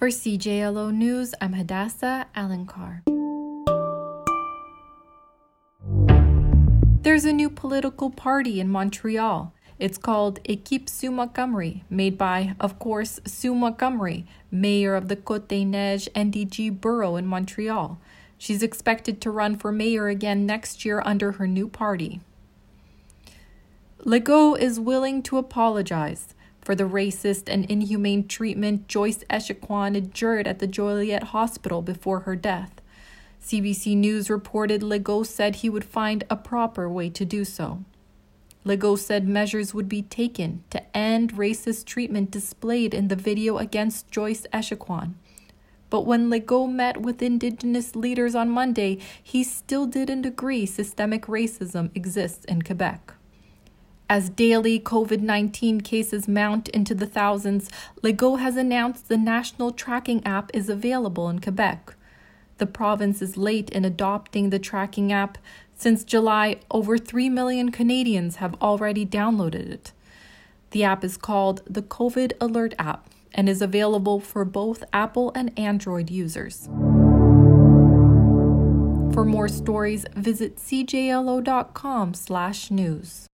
For CJLO News, I'm Hadassah Alankar. There's a new political party in Montreal. It's called Équipe Sue Montgomery, made by, of course, Sue Montgomery, mayor of the Côte-des-Neiges NDG borough in Montreal. She's expected to run for mayor again next year under her new party. Legault is willing to apologize for the racist and inhumane treatment Joyce Echaquan endured at the Joliet Hospital before her death. CBC News reported Legault said he would find a proper way to do so. Legault said measures would be taken to end racist treatment displayed in the video against Joyce Echaquan. But when Legault met with Indigenous leaders on Monday, he still didn't agree systemic racism exists in Quebec. As daily COVID-19 cases mount into the thousands, Legault has announced the national tracking app is available in Quebec. The province is late in adopting the tracking app. Since July, over 3 million Canadians have already downloaded it. The app is called the COVID Alert app and is available for both Apple and Android users. For more stories, visit cjlo.com/news.